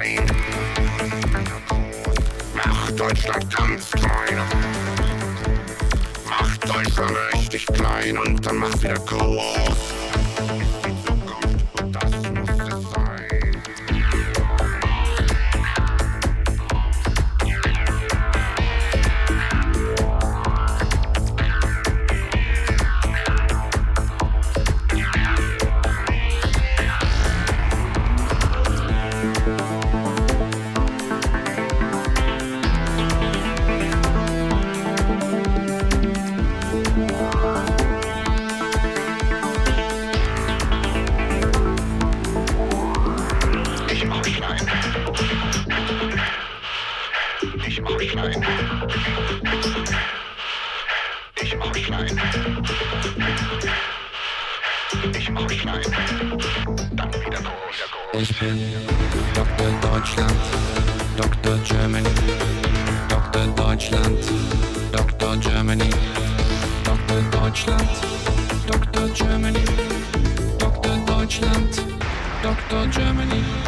sein. Mach Deutschland ganz klein. Mach Deutschland richtig klein und dann mach's wieder groß. Und das muss es sein. Ich bin Dr. Deutschland, Dr. Germany, Dr. Deutschland, Dr. Germany, Dr. Deutschland, Dr. Germany, Dr. Deutschland, Dr. Germany.